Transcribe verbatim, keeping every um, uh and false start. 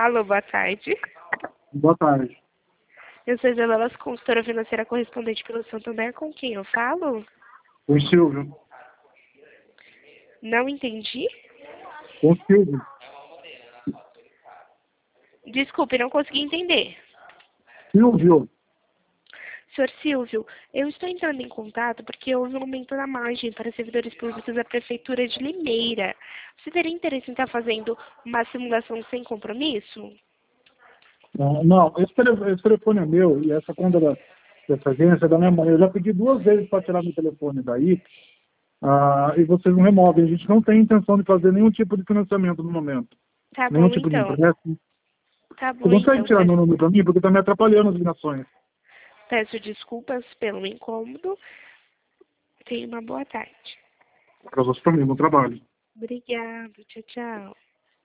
Alô, boa tarde. Boa tarde. Eu sou Isabela, consultora financeira correspondente pelo Santander. Com quem eu falo? O Silvio. Não entendi. O Silvio. Desculpe, não consegui entender. Silvio. Senhor Silvio, eu estou entrando em contato porque houve um aumento na margem para servidores públicos da Prefeitura de Limeira. Você teria interesse em estar fazendo uma simulação sem compromisso? Não, não esse, telefone, esse telefone é meu e essa conta da, dessa agência é da minha mãe. Eu já pedi duas vezes para tirar meu telefone daí ah, e vocês não removem. A gente não tem intenção de fazer nenhum tipo de financiamento no momento. Tá Nenhum bom, tipo de então. empréstimo. Tá Você bom, consegue então. tirar meu Peço, número para mim? Porque está me atrapalhando as ligações. peço desculpas pelo incômodo. Tenha uma boa tarde. Para você também, bom trabalho. Obrigada. Tchau, tchau.